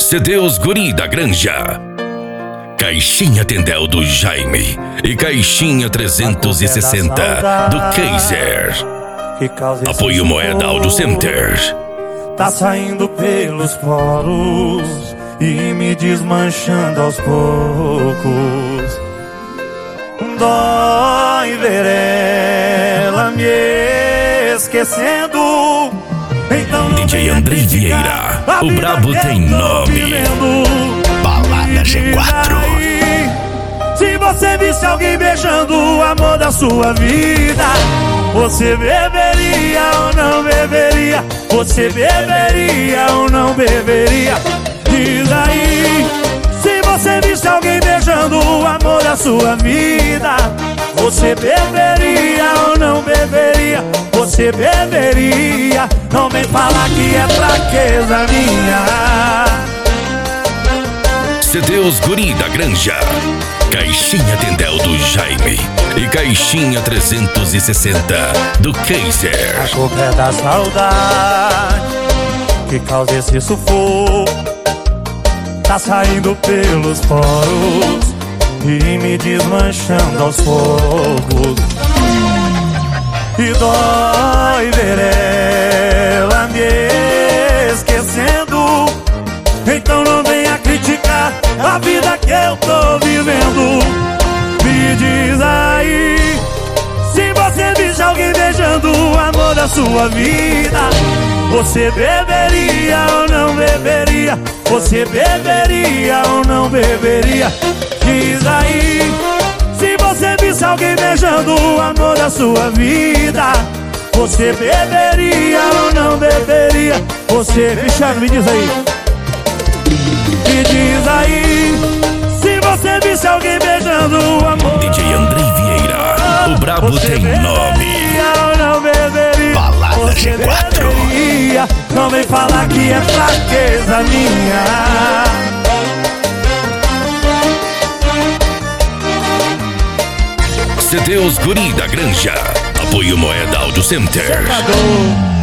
CDs Guri da Granja, Caixinha Tendel do Jaime e Caixinha 360 do Kaiser. Apoio Moeda Auto Center. Tá saindo pelos poros e me desmanchando aos poucos. Dói ver ela me esquecendo. Então DJ Andrei Vieira, o brabo tem nome. Balada G4. Se você visse alguém beijando o amor da sua vida, você beberia ou não beberia? Você beberia ou não beberia? Diz aí. Se você visse alguém beijando o amor da sua vida, você beberia ou não beberia? Você beberia? Não vem falar que é fraqueza minha. CDs Guri da Granja, Caixinha Tendel do Jaime e Caixinha 360 do Kaiser. A culpa é da saudade que causa esse sufoco. Tá saindo pelos poros e me desmanchando aos poucos. E dói ver ela me esquecendo. Então não venha criticar a vida que eu tô vivendo. Me diz aí, se você visse alguém beijando o amor da sua vida, você beberia ou não beberia? Você beberia ou não beberia? Diz aí. Se você visse alguém beijando o amor da sua vida, você beberia ou não beberia? Você, Cristiano, me diz aí. Me diz aí. Se você visse alguém beijando o amor. DJ Andrei Vieira, o brabo tem nome. Ou não beberia? Balada você G4. beberia? Não vem falar que é fraqueza minha. CDs Guri da Granja, apoio Moeda Auto Center.